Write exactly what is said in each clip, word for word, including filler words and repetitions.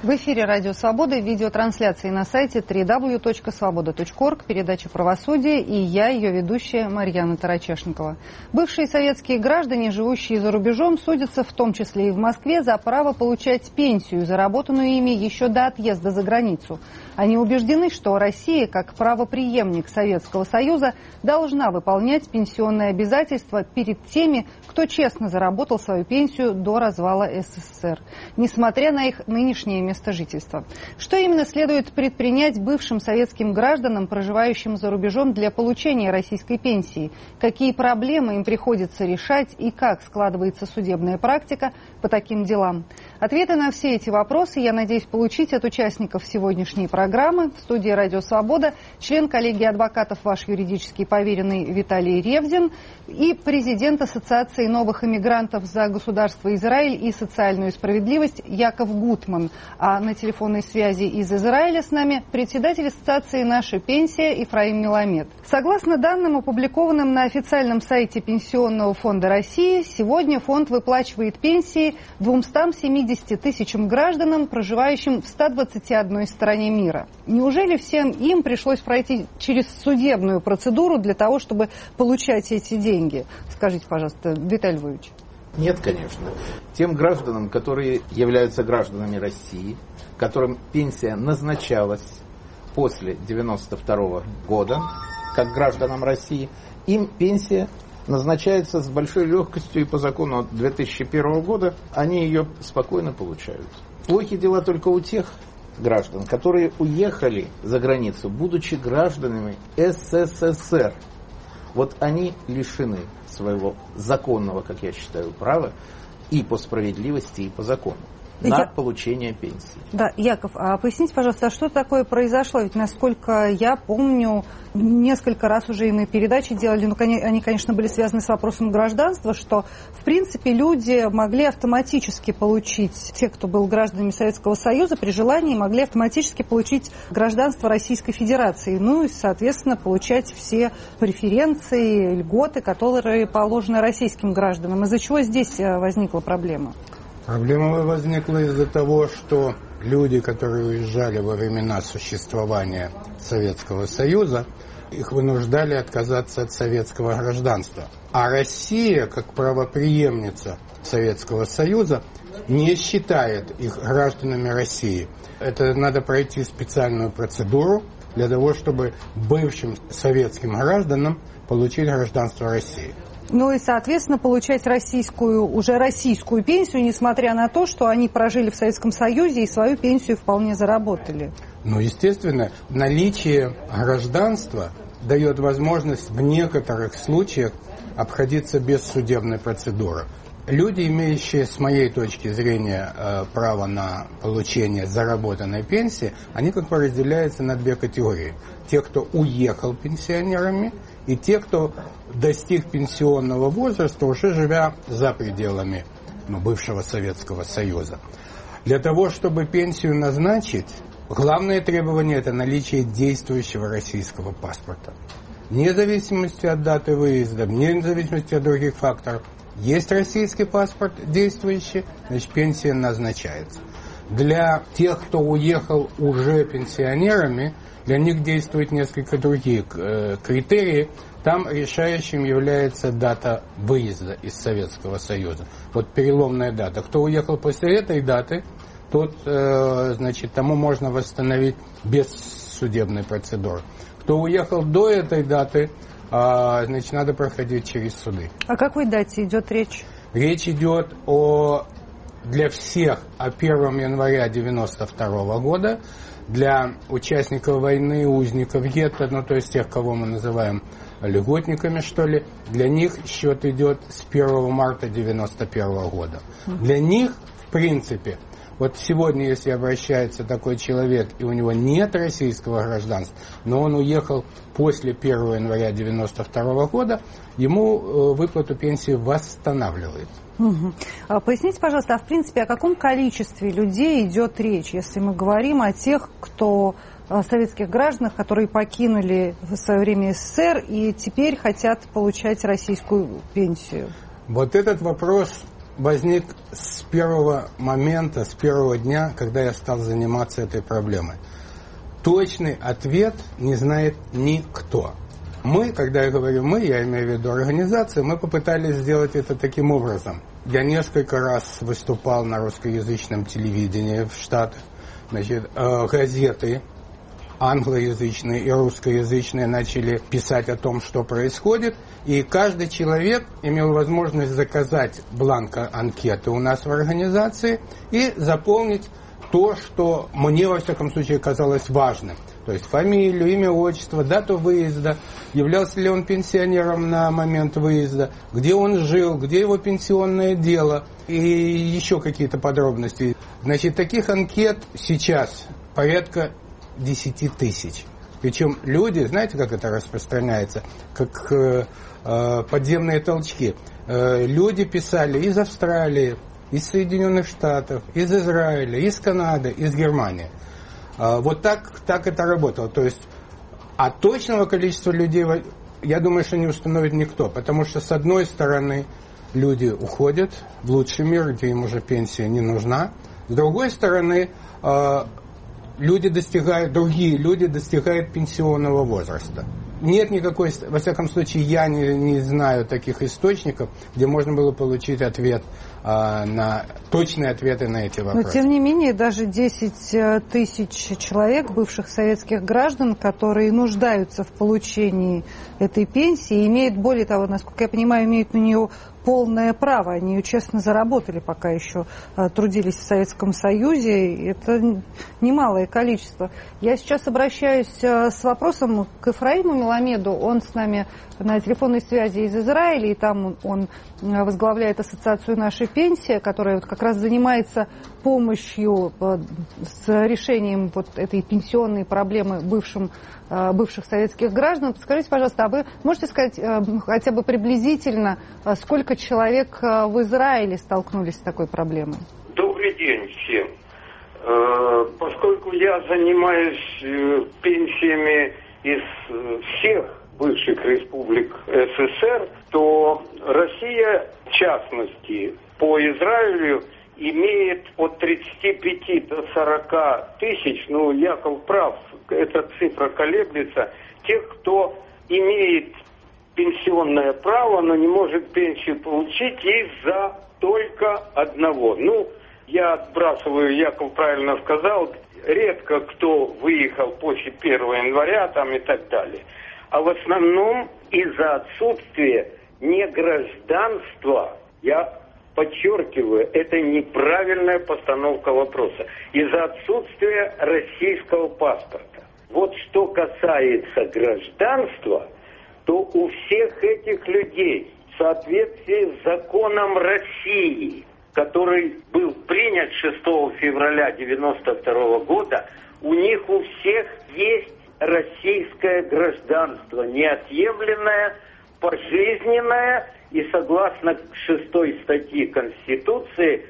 В эфире «Радио Свобода», видеотрансляции на сайте дабл ю дабл ю дабл ю точка свобода точка орг, передача «Правосудие», и я, ее ведущая Марьяна Тарачешникова. Бывшие советские граждане, живущие за рубежом, судятся в том числе и в Москве за право получать пенсию, заработанную ими еще до отъезда за границу. Они убеждены, что Россия, как правопреемник Советского Союза, должна выполнять пенсионные обязательства перед теми, кто честно заработал свою пенсию до развала СССР, несмотря на их нынешнее место жительства. Что именно следует предпринять бывшим советским гражданам, проживающим за рубежом, для получения российской пенсии? Какие проблемы им приходится решать и как складывается судебная практика по таким делам? Ответы на все эти вопросы я надеюсь получить от участников сегодняшней программы. В студии «Радио Свобода» член коллегии адвокатов, ваш юридически поверенный Виталий Ревзин и президент Ассоциации новых иммигрантов за государство Израиль и социальную справедливость Яков Гутман. А на телефонной связи из Израиля с нами председатель Ассоциации «Наша пенсия» Ифраим Меламед. Согласно данным, опубликованным на официальном сайте Пенсионного фонда России, сегодня фонд выплачивает пенсии двумстам семидесяти тысячам гражданам, проживающим в ста двадцати одной стране мира. Неужели всем им пришлось пройти через судебную процедуру для того, чтобы получать эти деньги? Скажите, пожалуйста, Виталий Львович. Нет, конечно. Тем гражданам, которые являются гражданами России, которым пенсия назначалась после девяносто второго года, как гражданам России, им пенсия назначается с большой легкостью, и по закону от две тысячи первого года они ее спокойно получают. Плохи дела только у тех граждан, которые уехали за границу, будучи гражданами СССР. Вот они лишены своего законного, как я считаю, права и по справедливости, и по закону на я... получение пенсии. Да, Яков, а поясните, пожалуйста, а что такое произошло? Ведь, насколько я помню, несколько раз уже и мы передачи делали, но они, конечно, были связаны с вопросом гражданства, что, в принципе, люди могли автоматически получить, те, кто был гражданами Советского Союза, при желании могли автоматически получить гражданство Российской Федерации, ну и, соответственно, получать все преференции, льготы, которые положены российским гражданам. Из-за чего здесь возникла проблема? Проблема возникла из-за того, что люди, которые уезжали во времена существования Советского Союза, их вынуждали отказаться от советского гражданства. А Россия, как правопреемница Советского Союза, не считает их гражданами России. Это надо пройти специальную процедуру для того, чтобы бывшим советским гражданам получить гражданство России. Ну и, соответственно, получать российскую, уже российскую пенсию, несмотря на то, что они прожили в Советском Союзе и свою пенсию вполне заработали. Ну, естественно, наличие гражданства дает возможность в некоторых случаях обходиться без судебной процедуры. Люди, имеющие, с моей точки зрения, право на получение заработанной пенсии, они как бы разделяются на две категории. Те, кто уехал пенсионерами, и те, кто достиг пенсионного возраста, уже живя за пределами ну, бывшего Советского Союза. Для того, чтобы пенсию назначить, главное требование – это наличие действующего российского паспорта. Вне зависимости от даты выезда, вне зависимости от других факторов, есть российский паспорт действующий, значит, пенсия назначается. Для тех, кто уехал уже пенсионерами, для них действуют несколько другие критерии. Там решающим является дата выезда из Советского Союза. Вот переломная дата. Кто уехал после этой даты, тот, значит, тому можно восстановить без судебной процедуры. Кто уехал до этой даты, значит, надо проходить через суды. О какой дате идет речь? Речь идет о, для всех о первого января девяносто второго года, для участников войны, узников гетто, ну то есть тех, кого мы называем льготниками, что ли, для них счет идет с первого марта девяносто первого года. Для них, в принципе, вот сегодня, если обращается такой человек, и у него нет российского гражданства, но он уехал после первого января девяносто второго года, ему выплату пенсии восстанавливают. Угу. А поясните, пожалуйста, а в принципе о каком количестве людей идет речь, если мы говорим о тех, кто советских гражданах, которые покинули в свое время СССР и теперь хотят получать российскую пенсию? Вот этот вопрос возник с первого момента, с первого дня, когда я стал заниматься этой проблемой. Точный ответ не знает никто. Мы, когда я говорю «мы», я имею в виду организацию, мы попытались сделать это таким образом. Я несколько раз выступал на русскоязычном телевидении в Штатах. Значит, э, газеты англоязычные и русскоязычные начали писать о том, что происходит. И каждый человек имел возможность заказать бланк анкеты у нас в организации и заполнить то, что мне, во всяком случае, казалось важным. То есть фамилию, имя, отчество, дату выезда, являлся ли он пенсионером на момент выезда, где он жил, где его пенсионное дело и еще какие-то подробности. Значит, таких анкет сейчас порядка десять тысяч. Причем люди, знаете, как это распространяется? Как э, э, подземные толчки. Э, люди писали из Австралии, из Соединенных Штатов, из Израиля, из Канады, из Германии. Э, вот так, так это работало. То есть, а точного количества людей, я думаю, что не установит никто. Потому что, с одной стороны, люди уходят в лучший мир, где им уже пенсия не нужна. С другой стороны, э, люди достигают, другие люди достигают пенсионного возраста. Нет никакой, во всяком случае, я не, не знаю таких источников, где можно было получить ответ а, на точные ответы на эти вопросы. Но, тем не менее, даже десять тысяч человек, бывших советских граждан, которые нуждаются в получении этой пенсии, имеют, более того, насколько я понимаю, имеют на нее полное право. Они ее честно заработали, пока еще а, трудились в Советском Союзе. Это немалое количество. Я сейчас обращаюсь а, с вопросом к Ефраиму Меламеду. Он с нами на телефонной связи из Израиля, и там он возглавляет ассоциацию «Наша пенсия», которая вот как раз занимается помощью а, с решением вот этой пенсионной проблемы бывшим, а, бывших советских граждан. Скажите, пожалуйста, а вы можете сказать а, хотя бы приблизительно, а, сколько человек в Израиле столкнулись с такой проблемой? Добрый день всем. Поскольку я занимаюсь пенсиями из всех бывших республик СССР, то Россия, в частности, по Израилю имеет от тридцати пяти до сорока тысяч, ну, Яков прав, эта цифра колеблется, тех, кто имеет пенсионное право, но не может пенсию получить из-за только одного. Ну, я отбрасываю, Яков правильно сказал, редко кто выехал после первого января там и так далее. А в основном из-за отсутствия негражданства, я подчеркиваю, это неправильная постановка вопроса, из-за отсутствия российского паспорта. Вот что касается гражданства, то у всех этих людей в соответствии с законом России, который был принят шестого февраля девяносто второго года, у них у всех есть российское гражданство, неотъемлемое, пожизненное, и согласно шестой статье Конституции,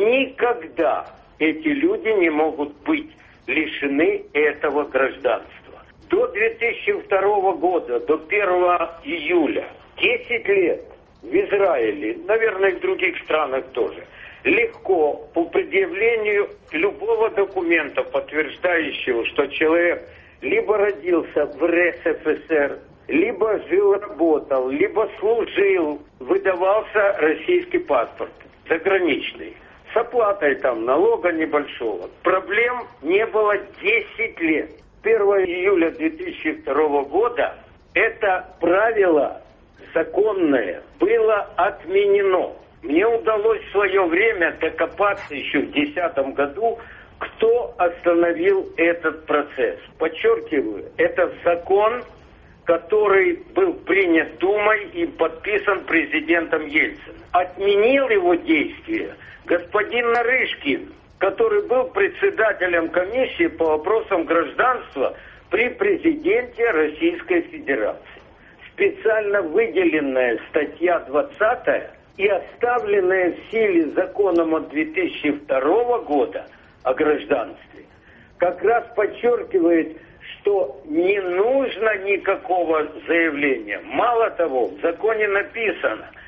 никогда эти люди не могут быть лишены этого гражданства. До две тысячи второго года, до первого июля, десять лет в Израиле, наверное, и в других странах тоже, легко по предъявлению любого документа, подтверждающего, что человек либо родился в РСФСР, либо жил, работал, либо служил, выдавался российский паспорт, заграничный, с оплатой там налога небольшого. Проблем не было десять лет. первого июля две тысячи второго года это правило законное было отменено. Мне удалось в свое время докопаться еще в две тысячи десятом году, кто остановил этот процесс. Подчеркиваю, это закон, который был принят Думой и подписан президентом Ельциным. Отменил его действие господин Нарышкин, который был председателем комиссии по вопросам гражданства при президенте Российской Федерации. Специально выделенная статья двадцатая и оставленная в силе законом от две тысячи второго года о гражданстве как раз подчеркивает, что не нужно никакого заявления. Мало того, в законе написано,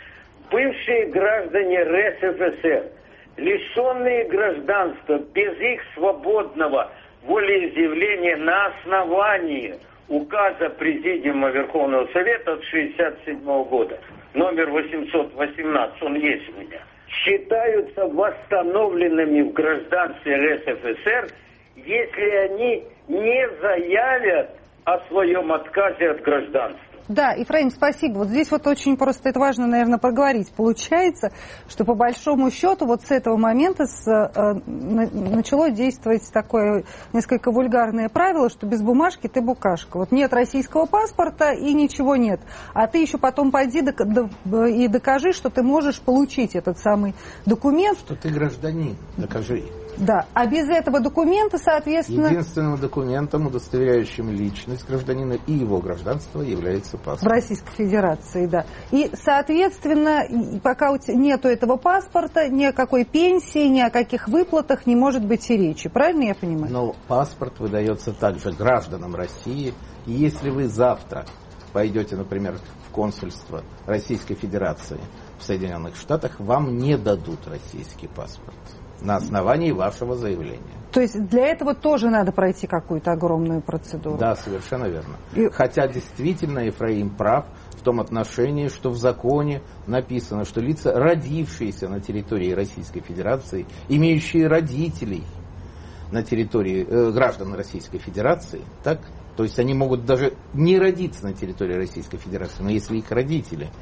бывшие граждане РСФСР, лишенные гражданства без их свободного волеизъявления на основании указа Президиума Верховного Совета от шестьдесят седьмого года, номер восемьсот восемнадцать, он есть у меня, считаются восстановленными в гражданстве РСФСР, если они не заявят о своем отказе от гражданства. Да, Ефраим, спасибо. Вот здесь вот очень просто, это важно, наверное, поговорить. Получается, что по большому счету вот с этого момента с, э, начало действовать такое несколько вульгарное правило, что без бумажки ты букашка. Вот нет российского паспорта и ничего нет. А ты еще потом пойди и докажи, что ты можешь получить этот самый документ. Что ты гражданин, докажи. Да, а без этого документа, соответственно... Единственным документом, удостоверяющим личность гражданина и его гражданство, является паспорт. В Российской Федерации, да. И, соответственно, пока у тебя нету этого паспорта, ни о какой пенсии, ни о каких выплатах не может быть и речи. Правильно я понимаю? Но паспорт выдается также гражданам России. И если вы завтра пойдете, например, в консульство Российской Федерации в Соединенных Штатах, вам не дадут российский паспорт на основании вашего заявления. То есть для этого тоже надо пройти какую-то огромную процедуру? Да, совершенно верно. И... Хотя действительно Ефраим прав в том отношении, что в законе написано, что лица, родившиеся на территории Российской Федерации, имеющие родителей на территории э, граждан Российской Федерации, так, то есть они могут даже не родиться на территории Российской Федерации, но если их родители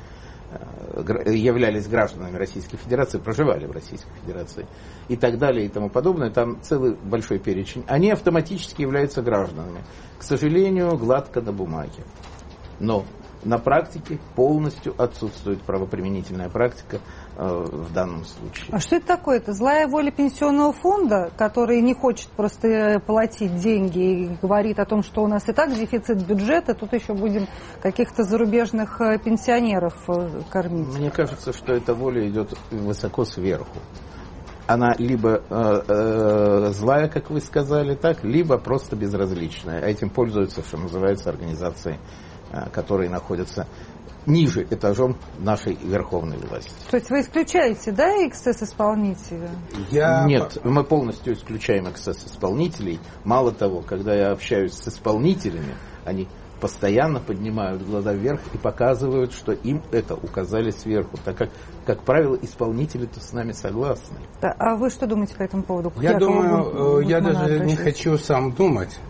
являлись гражданами Российской Федерации, проживали в Российской Федерации и так далее и тому подобное, там целый большой перечень, они автоматически являются гражданами. К сожалению, гладко на бумаге. Но на практике полностью отсутствует правоприменительная практика э, в данном случае. А что это такое? Это злая воля пенсионного фонда, который не хочет просто платить деньги и говорит о том, что у нас и так дефицит бюджета, тут еще будем каких-то зарубежных пенсионеров кормить? Мне кажется, что эта воля идет высоко сверху. Она либо э, э, злая, как вы сказали, так, либо просто безразличная. Этим пользуются, что называется, организации, которые находятся ниже этажом нашей верховной власти. То есть вы исключаете, да, эксцесс исполнителя? Я... Нет, мы полностью исключаем эксцесс исполнителей. Мало того, когда я общаюсь с исполнителями, они постоянно поднимают глаза вверх и показывают, что им это указали сверху, так как, как правило, исполнители-то с нами согласны. Да, а вы что думаете по этому поводу? Я Якова думаю, я даже не хочу сам думать.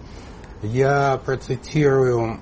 Я процитирую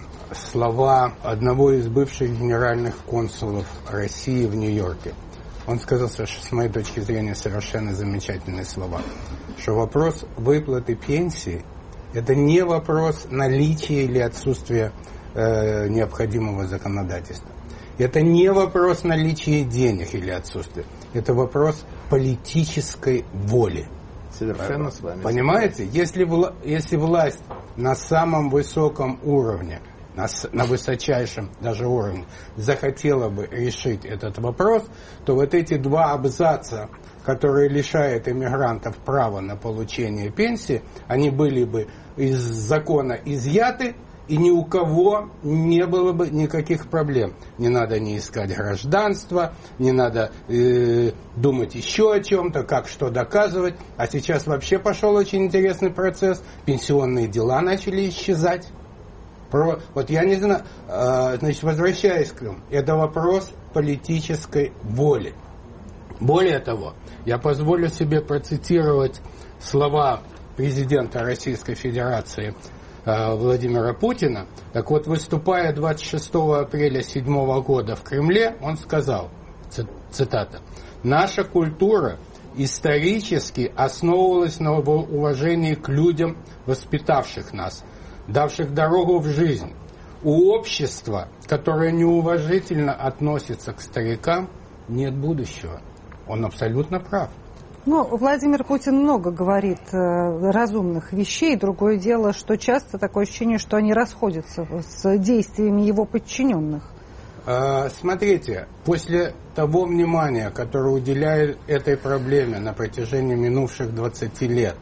слова одного из бывших генеральных консулов России в Нью-Йорке. Он сказал, что с моей точки зрения совершенно замечательные слова, что вопрос выплаты пенсии – это не вопрос наличия или отсутствия э, необходимого законодательства. Это не вопрос наличия денег или отсутствия. Это вопрос политической воли. Совершенно с вами. Понимаете, если, вла- если власть на самом высоком уровне, на, на высочайшем даже уровне, захотела бы решить этот вопрос, то вот эти два абзаца, которые лишают иммигрантов права на получение пенсии, они были бы из закона изъяты, и ни у кого не было бы никаких проблем. Не надо не искать гражданство, не надо э, думать еще о чем-то, как что доказывать. А сейчас вообще пошел очень интересный процесс. Пенсионные дела начали исчезать. Про, вот я не знаю, э, значит, возвращаясь к ним, это вопрос политической воли. Более того, я позволю себе процитировать слова президента Российской Федерации Владимира Путина. Так вот, выступая двадцать шестого апреля две тысячи седьмого года в Кремле, он сказал, цитата, «Наша культура исторически основывалась на уважении к людям, воспитавших нас, давших дорогу в жизнь. У общества, которое неуважительно относится к старикам, нет будущего». Он абсолютно прав. Ну, Владимир Путин много говорит э, разумных вещей. Другое дело, что часто такое ощущение, что они расходятся с действиями его подчиненных. А, смотрите, после того внимания, которое уделяет этой проблеме на протяжении минувших двадцати лет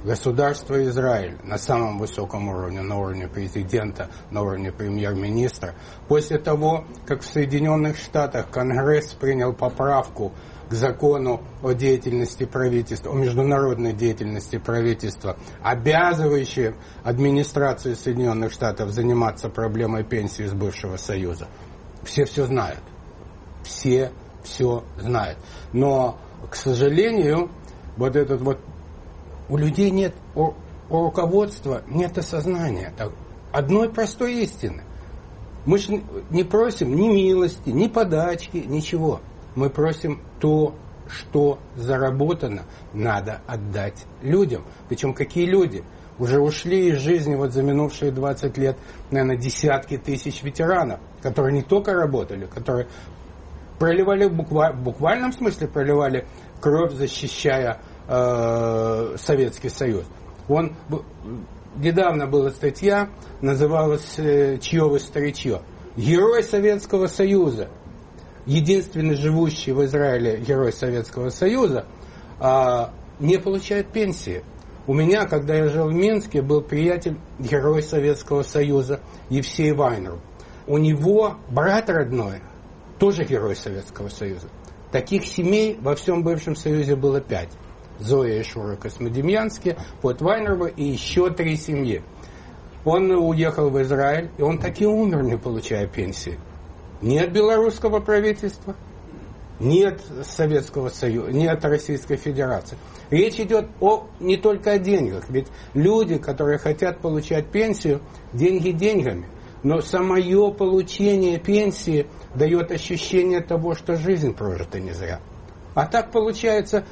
Государство Израиль на самом высоком уровне, на уровне президента, на уровне премьер-министра, после того, как в Соединенных Штатах Конгресс принял поправку к закону о деятельности правительства, о международной деятельности правительства, обязывающую администрацию Соединенных Штатов заниматься проблемой пенсии из бывшего Союза. Все все знают. Все все знают. Но, к сожалению, вот этот вот у людей нет, у, у руководства нет осознания одной простой истины. Мы же не просим ни милости, ни подачки, ничего. Мы просим то, что заработано, надо отдать людям. Причем какие люди? Уже ушли из жизни вот за минувшие двадцать лет, наверное, десятки тысяч ветеранов, которые не только работали, которые проливали, буква, в буквальном смысле проливали кровь, защищая э, Советский Союз. Он, недавно была статья, называлась э, «Чье вы старичье?». Герой Советского Союза, единственный живущий в Израиле герой Советского Союза, э, не получает пенсии. У меня, когда я жил в Минске, был приятель, герой Советского Союза, Евсей Вайнер. У него брат родной, тоже герой Советского Союза. Таких семей во всем бывшем Союзе было пять. Зоя и Шура Космодемьянские, Пот Вайнерова и еще три семьи. Он уехал в Израиль, и он так и умер, не получая пенсии. Ни от белорусского правительства, ни от Советского Союза, ни от Российской Федерации. Речь идет о, не только о деньгах. Ведь люди, которые хотят получать пенсию, деньги деньгами. Но самое получение пенсии дает ощущение того, что жизнь прожита не зря. А так получается,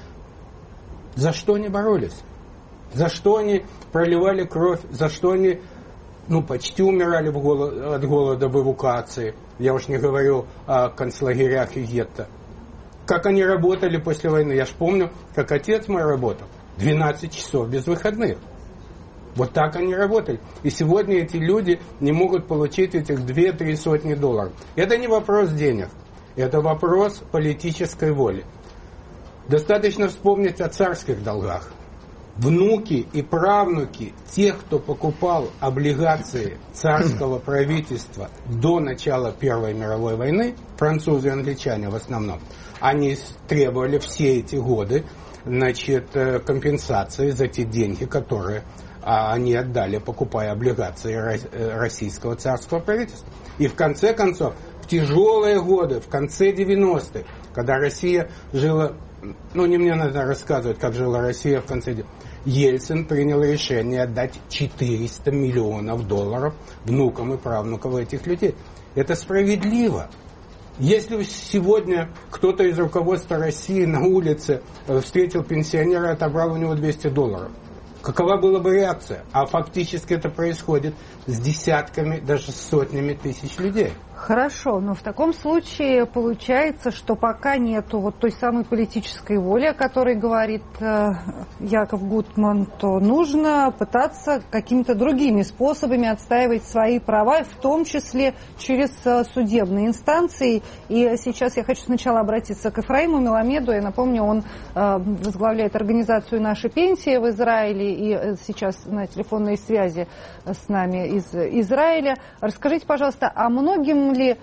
за что они боролись? За что они проливали кровь? За что они ну, почти умирали в голод, от голода в эвакуации? Я уж не говорю о концлагерях и гетто. Как они работали после войны? Я ж помню, как отец мой работал. двенадцать часов без выходных. Вот так они работали. И сегодня эти люди не могут получить этих две-три сотни долларов. Это не вопрос денег. Это вопрос политической воли. Достаточно вспомнить о царских долгах. Внуки и правнуки тех, кто покупал облигации царского правительства до начала Первой мировой войны, французы и англичане в основном, они требовали все эти годы, значит, компенсации за те деньги, которые они отдали, покупая облигации российского царского правительства. И в конце концов, в тяжелые годы, в конце девяностых, когда Россия жила, ну не мне надо рассказывать, как жила Россия в конце девяностых, Ельцин принял решение отдать четыреста миллионов долларов внукам и правнукам этих людей. Это справедливо. Если сегодня кто-то из руководства России на улице встретил пенсионера и отобрал у него двести долларов, какова была бы реакция? А фактически это происходит с десятками, даже с сотнями тысяч людей. Хорошо, но в таком случае получается, что пока нету вот той самой политической воли, о которой говорит э, Яков Гутман, то нужно пытаться какими-то другими способами отстаивать свои права, в том числе через э, судебные инстанции. И сейчас я хочу сначала обратиться к Ефраиму Меламеду. Я напомню, он э, возглавляет организацию «Наша пенсия» в Израиле и э, сейчас на телефонной связи с нами из Израиля. Расскажите, пожалуйста, а многим ли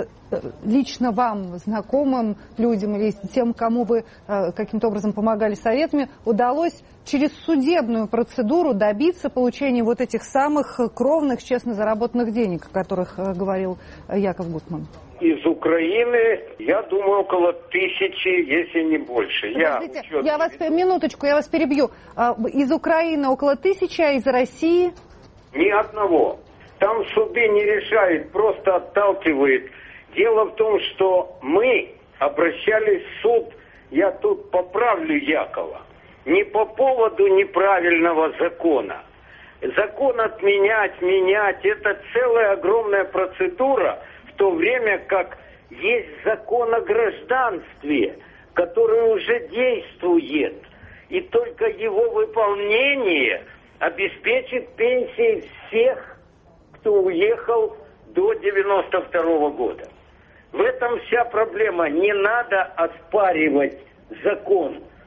лично вам, знакомым людям или тем, кому вы каким-то образом помогали советами, удалось через судебную процедуру добиться получения вот этих самых кровных, честно заработанных денег, о которых говорил Яков Гутман? Из Украины, я думаю, около тысячи, если не больше. Подождите, я, я вас, минуточку, я вас перебью. Из Украины около тысячи, а из России? Ни одного. Там суды не решают, просто отталкивают. Дело в том, что мы обращались в суд, я тут поправлю Якова, не по поводу неправильного закона. Закон отменять, менять, это целая огромная процедура, в то время как есть закон о гражданстве, который уже действует. И только его выполнение обеспечит пенсии всех, кто уехал до девяносто второго года. В этом вся проблема. Не надо оспаривать закон.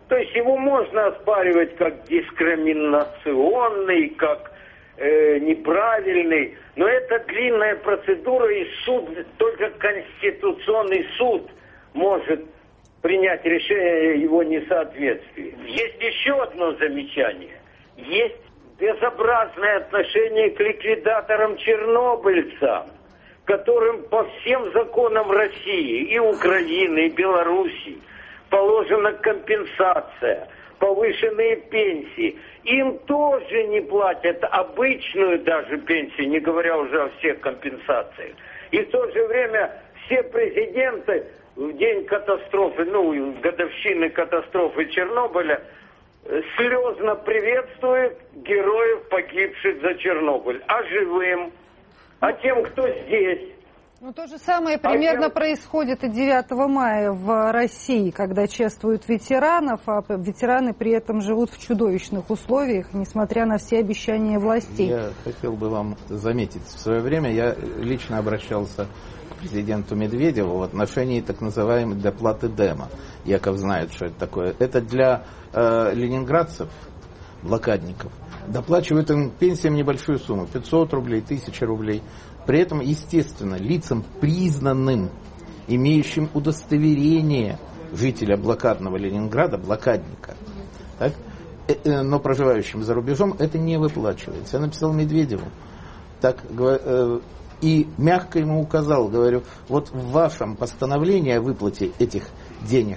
То есть его можно оспаривать как дискриминационный, как э, неправильный, но это длинная процедура, и суд, только Конституционный суд может принять решение о его несоответствии. Есть еще одно замечание. Есть безобразное отношение к ликвидаторам-чернобыльцам, которым по всем законам России, и Украины, и Белоруссии положена компенсация, повышенные пенсии. Им тоже не платят обычную даже пенсию, не говоря уже о всех компенсациях. И в то же время все президенты в день катастрофы, ну, годовщины катастрофы Чернобыля, слезно приветствуют героев, погибших за Чернобыль. А живым? А тем, кто здесь? Ну, то же самое примерно а происходит и девятого мая в России, когда чествуют ветеранов, а ветераны при этом живут в чудовищных условиях, несмотря на все обещания властей. Я хотел бы вам заметить, в свое время я лично обращался к президенту Медведеву в отношении так называемой доплаты ДЭМа. Яков знает, что это такое. Это для э, ленинградцев, блокадников, доплачивают им пенсиям небольшую сумму, пятьсот рублей, тысяча рублей. При этом, естественно, лицам, признанным, имеющим удостоверение жителя блокадного Ленинграда, блокадника, так, э, э, но проживающим за рубежом, это не выплачивается. Я написал Медведеву, так, э, и мягко ему указал, говорю, вот в вашем постановлении о выплате этих денег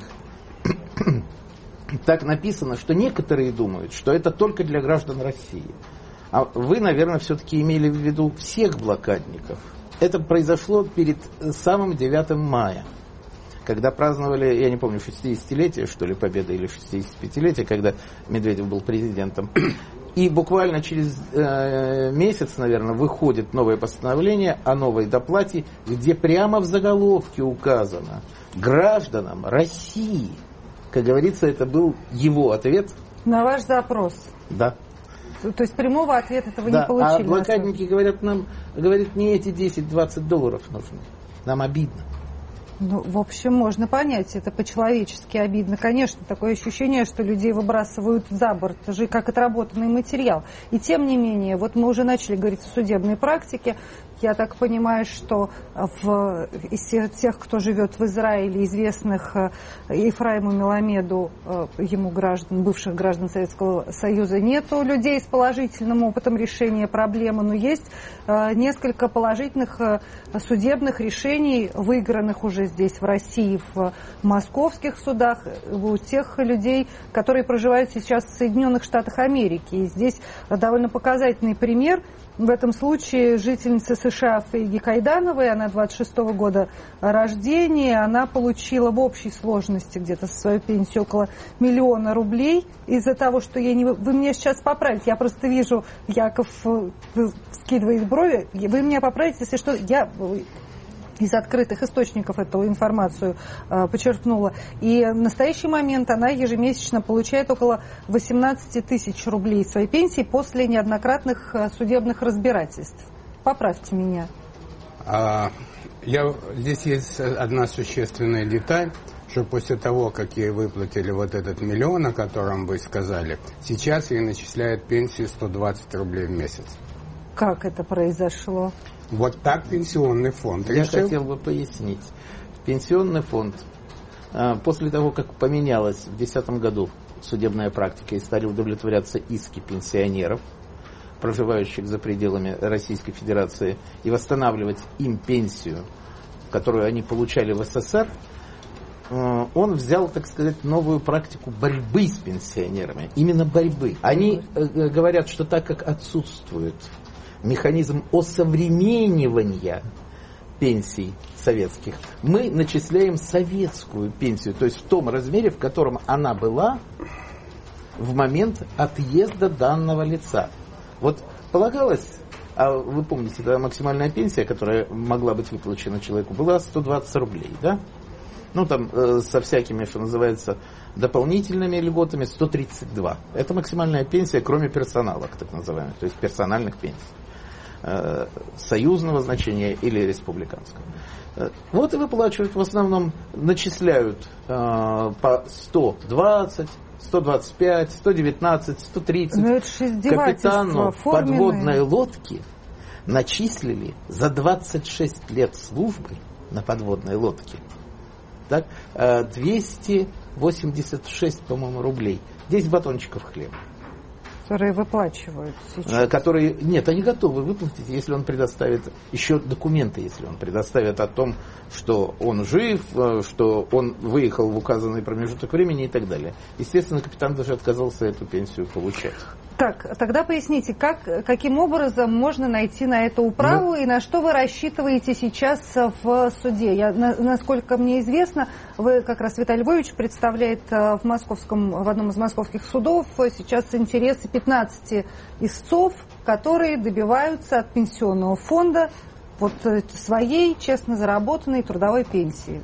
так написано, что некоторые думают, что это только для граждан России. А вы, наверное, все-таки имели в виду всех блокадников. Это произошло перед самым девятым мая, когда праздновали, я не помню, шестидесятилетие, что ли, победы, или шестидесятипятилетие, когда Медведев был президентом. И буквально через э, месяц, наверное, выходит новое постановление о новой доплате, где прямо в заголовке указано гражданам России. Как говорится, это был его ответ. На ваш запрос. Да. То есть прямого ответа этого да, не получили. А блокадники говорят нам, говорят, не эти десять-двадцать долларов нужны. Нам обидно. Ну, в общем, можно понять, это по-человечески обидно. Конечно, такое ощущение, что людей выбрасывают за борт, же как отработанный материал. И тем не менее, вот мы уже начали говорить о судебной практике. Я так понимаю, что в, из тех, кто живет в Израиле, известных Ефраиму Меламеду, ему граждан, бывших граждан Советского Союза, нету людей с положительным опытом решения проблемы, но есть несколько положительных судебных решений, выигранных уже здесь, в России, в московских судах, у тех людей, которые проживают сейчас в Соединенных Штатах Америки. И здесь довольно показательный пример. В этом случае жительница США Фейги Кайдановой, она двадцать шестого года рождения, она получила в общей сложности где-то со своей пенсии около миллиона рублей из-за того, что я не... Вы меня сейчас поправите, я просто вижу, Яков скидывает брови, вы меня поправите, если что, я... из открытых источников эту информацию э, почерпнула. И в настоящий момент она ежемесячно получает около восемнадцать тысяч рублей своей пенсии после неоднократных э, судебных разбирательств. Поправьте меня. А, я, здесь есть одна существенная деталь, что после того, как ей выплатили вот этот миллион, о котором вы сказали, сейчас ей начисляют пенсию сто двадцать рублей в месяц. Как это произошло? Вот так пенсионный фонд Я решил. хотел бы пояснить. Пенсионный фонд, после того, как поменялась в две тысячи десятом году судебная практика и стали удовлетворяться иски пенсионеров, проживающих за пределами Российской Федерации, и восстанавливать им пенсию, которую они получали в СССР, он взял, так сказать, новую практику борьбы с пенсионерами. Именно борьбы. Они говорят, что так как отсутствует механизм осовременивания пенсий советских, мы начисляем советскую пенсию, то есть в том размере, в котором она была в момент отъезда данного лица. Вот полагалось, а вы помните, да, максимальная пенсия, которая могла быть выплачена человеку, была сто двадцать рублей, да? Ну, там, э, со всякими, что называется, дополнительными льготами сто тридцать два. Это максимальная пенсия, кроме персоналок, так называемых, то есть персональных пенсий. Э, союзного значения или республиканского. Э, вот и выплачивают, в основном, начисляют э, по сто двадцать, сто двадцать пять, сто девятнадцать, сто тридцать. Но это же издевательство Капитану форменное. подводной лодки начислили за двадцать шесть лет службы на подводной лодке, так, двести восемьдесят шесть, по-моему, рублей. десять батончиков хлеба. Которые выплачивают сейчас. Которые, нет, они готовы выплатить, если он предоставит еще документы, если он предоставит о том, что он жив, что он выехал в указанный промежуток времени и так далее. Естественно, капитан даже отказался эту пенсию получать. Так, тогда поясните, как, каким образом можно найти на это управу, ну, и на что вы рассчитываете сейчас в суде? Я, на, насколько мне известно, вы как раз, Виталий Львович, представляет в, московском, в одном из московских судов сейчас интересы пятнадцати истцов, которые добиваются от пенсионного фонда вот своей честно заработанной трудовой пенсии.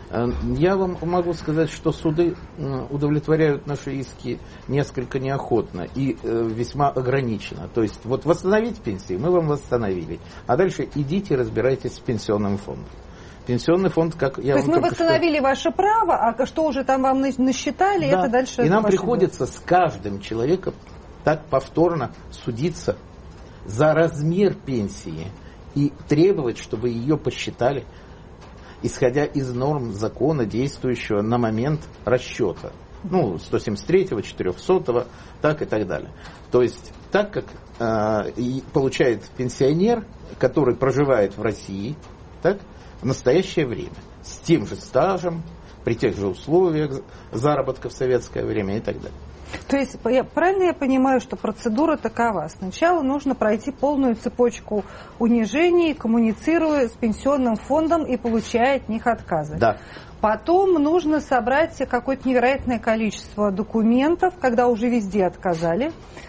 Я вам могу сказать, что суды удовлетворяют наши иски несколько неохотно и весьма ограниченно. То есть, вот восстановить пенсии мы вам восстановили, а дальше идите разбирайтесь с пенсионным фондом. Пенсионный фонд, как я То вам есть мы только восстановили что... ваше право, а что уже там вам насчитали, да. это дальше... И нам приходится с каждым человеком так повторно судиться за размер пенсии и требовать, чтобы ее посчитали, исходя из норм закона, действующего на момент расчета. Ну, сто семьдесят третьего, четырехсотого, так и так далее. То есть, так как э, получает пенсионер, который проживает в России, так, в настоящее время, с тем же стажем, при тех же условиях заработка в советское время и так далее. То есть, я, правильно я понимаю, что процедура такова? Сначала нужно пройти полную цепочку унижений, коммуницируя с пенсионным фондом и получая от них отказы. Да. Потом нужно собрать какое-то невероятное количество документов, когда уже везде отказали,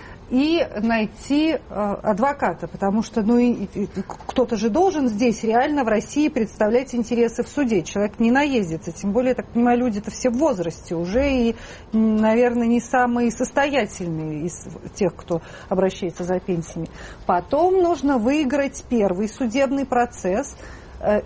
и найти э, адвоката, потому что ну, и, и, кто-то же должен здесь реально в России представлять интересы в суде. Человек не наездится, тем более, я так понимаю, люди-то все в возрасте уже и, наверное, не самые состоятельные из тех, кто обращается за пенсиями. Потом нужно выиграть первый судебный процесс, э,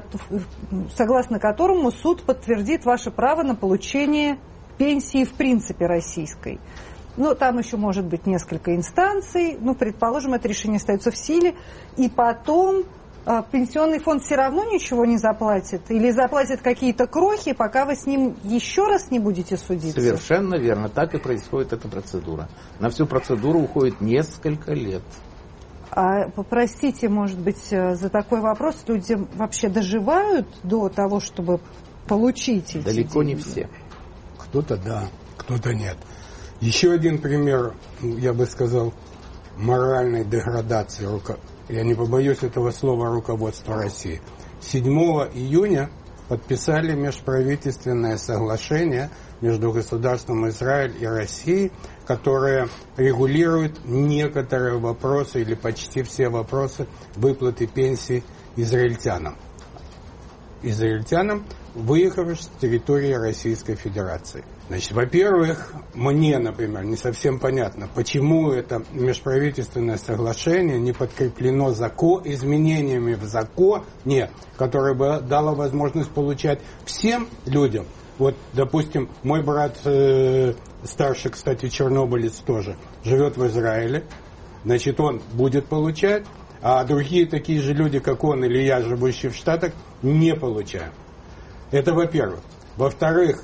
согласно которому суд подтвердит ваше право на получение пенсии в принципе российской. Ну, там еще может быть несколько инстанций. Ну, предположим, это решение остается в силе. И потом э, пенсионный фонд все равно ничего не заплатит. Или заплатит какие-то крохи, пока вы с ним еще раз не будете судиться. Совершенно верно. Так и происходит эта процедура. На всю процедуру уходит несколько лет. А, простите, может быть, за такой вопрос, люди вообще доживают до того, чтобы получить эти Далеко деньги? Не все. Кто-то да, кто-то нет. Еще один пример, я бы сказал, моральной деградации, я не побоюсь этого слова, руководства России. седьмого июня подписали межправительственное соглашение между государством Израиль и Россией, которое регулирует некоторые вопросы или почти все вопросы выплаты пенсий израильтянам. Израильтянам, выехавшим с территории Российской Федерации. Значит, во-первых, мне, например, не совсем понятно, почему это межправительственное соглашение не подкреплено закон, изменениями в законе, которое бы дало возможность получать всем людям. Вот, допустим, мой брат, э, старший, кстати, чернобылец тоже, живет в Израиле, значит, он будет получать, а другие такие же люди, как он или я, живущие в Штатах, не получают. Это во-первых. Во-вторых,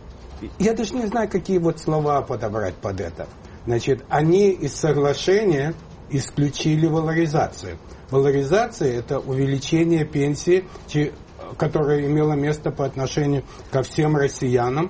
я даже не знаю, какие вот слова подобрать под это. Значит, они из соглашения исключили валоризацию. Валоризация – это увеличение пенсии, которое имело место по отношению ко всем россиянам,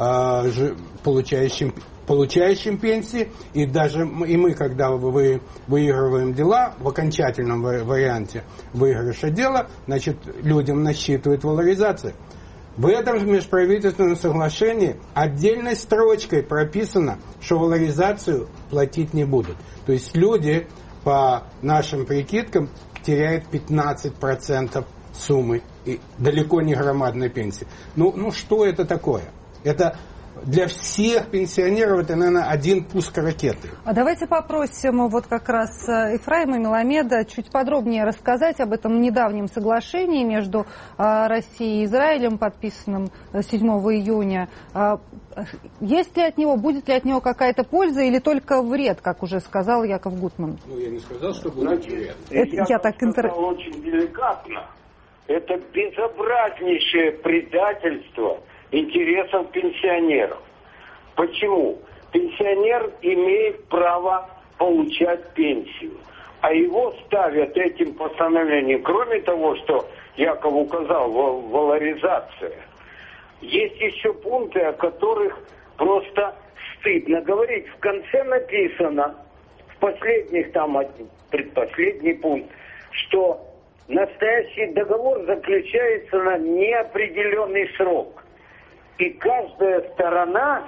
получающим, получающим пенсии. И даже и мы, когда вы, выигрываем дела, в окончательном варианте выигрыша дела, значит, людям насчитывают валоризацию. В этом межправительственном соглашении отдельной строчкой прописано, что валоризацию платить не будут. То есть люди, по нашим прикидкам, теряют пятнадцать процентов суммы и далеко не громадной пенсии. Ну, ну что это такое? Это для всех пенсионеров это, наверное, один пуск ракеты. А давайте попросим вот как раз Ефраима Меламеда чуть подробнее рассказать об этом недавнем соглашении между Россией и Израилем, подписанном седьмого июня. Есть ли от него, будет ли от него какая-то польза или только вред, как уже сказал Яков Гутман? Ну, я не сказал, что будет вред. Это, я, я так интер... очень деликатно. Это безобразнейшее предательство интересов пенсионеров. Почему? Пенсионер имеет право получать пенсию, а его ставят этим постановлением. Кроме того, что Яков указал, валоризация, есть еще пункты, о которых просто стыдно говорить. В конце написано, в последних там, предпоследний пункт, что настоящий договор заключается на неопределенный срок. И каждая сторона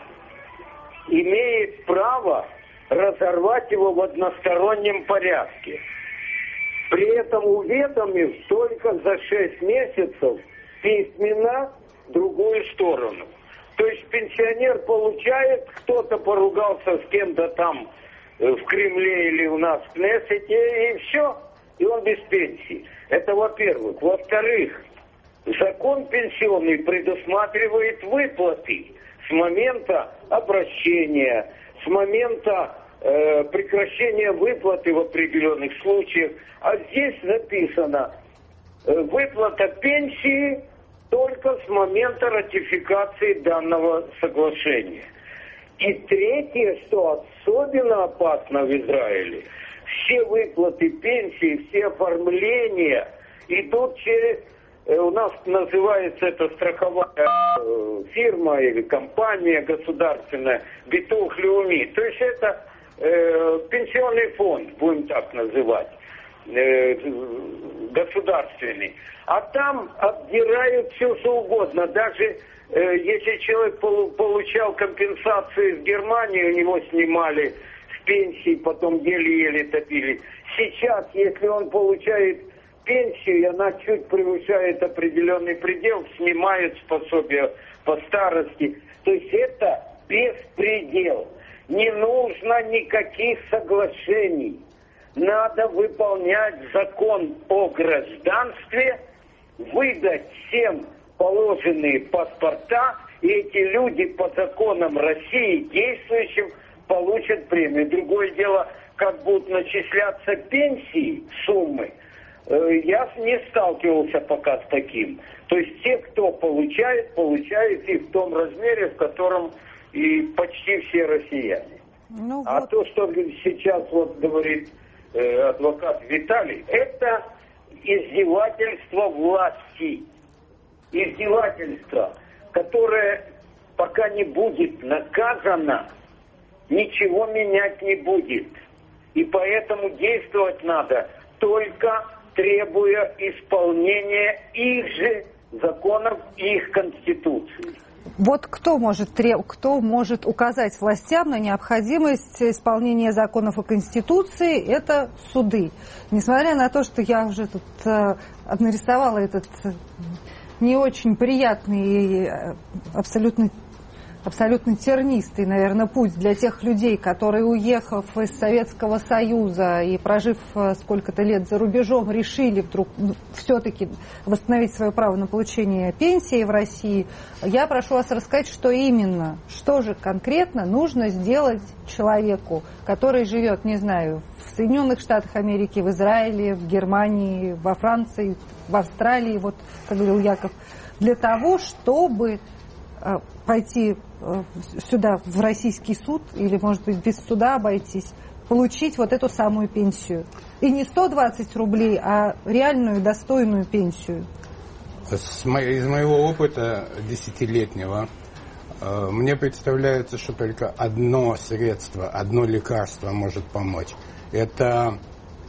имеет право разорвать его в одностороннем порядке. При этом уведомив только за шесть месяцев письменно другую сторону. То есть пенсионер получает, кто-то поругался с кем-то там в Кремле или у нас в Кнессете, и все, и он без пенсии. Это во-первых. Во-вторых, закон пенсионный предусматривает выплаты с момента обращения, с момента э, прекращения выплаты в определенных случаях. А здесь написано э, выплата пенсии только с момента ратификации данного соглашения. И третье, что особенно опасно в Израиле, все выплаты пенсии, все оформления идут через, у нас называется это страховая фирма или компания государственная, Битух Леуми. То есть это э, пенсионный фонд, будем так называть, э, государственный. А там обдирают все, что угодно. Даже э, если человек пол, получал компенсации в Германии, у него снимали с пенсии, потом еле-еле топили. Сейчас, если он получает пенсию, и она чуть превышает определенный предел, снимают с пособия по старости. То есть это беспредел. Не нужно никаких соглашений. Надо выполнять закон о гражданстве, выдать всем положенные паспорта, и эти люди по законам России действующим получат премию. Другое дело, как будут начисляться пенсии, суммы, я не сталкивался пока с таким. То есть те, кто получает, получают и в том размере, в котором и почти все россияне. Ну, а вот. То, что сейчас вот говорит э, адвокат Виталий, это издевательство власти. Издевательство, которое пока не будет наказано, ничего менять не будет. И поэтому действовать надо только требуя исполнения их же законов и их конституции. Вот кто может, кто может указать властям на необходимость исполнения законов и конституции, это суды. Несмотря на то, что я уже тут э, нарисовала этот не очень приятный и абсолютно абсолютно тернистый, наверное, путь для тех людей, которые, уехав из Советского Союза и прожив сколько-то лет за рубежом, решили вдруг все-таки восстановить свое право на получение пенсии в России. Я прошу вас рассказать, что именно, что же конкретно нужно сделать человеку, который живет, не знаю, в Соединенных Штатах Америки, в Израиле, в Германии, во Франции, в Австралии, вот, как говорил Яков, для того, чтобы пойти сюда, в российский суд, или, может быть, без суда обойтись, получить вот эту самую пенсию. И не сто двадцать рублей, а реальную, достойную пенсию. С мо- из моего опыта десятилетнего э, мне представляется, что только одно средство, одно лекарство может помочь. Это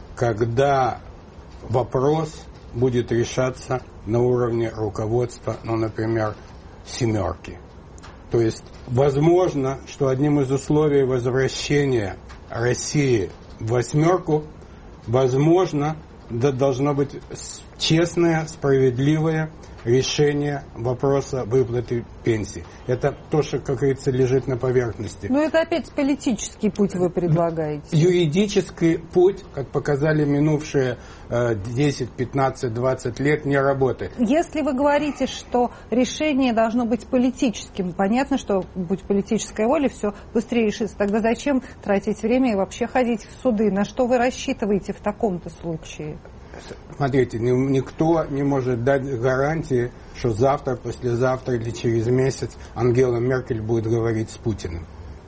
когда вопрос будет решаться на уровне руководства, ну, например, семерки. То есть, возможно, что одним из условий возвращения России в восьмерку, возможно, да, должно быть честное, справедливое решения вопроса выплаты пенсии. Это то, что, как говорится, лежит на поверхности. Но это опять политический путь вы предлагаете. Юридический путь, как показали минувшие десять, пятнадцать, двадцать лет, не работает. Если вы говорите, что решение должно быть политическим, понятно, что будь политическая воля, все быстрее решится. Тогда зачем тратить время и вообще ходить в суды? На что вы рассчитываете в таком-то случае? Смотрите, никто не может дать гарантии, что завтра, послезавтра или через месяц Ангела Меркель будет говорить с Путиным.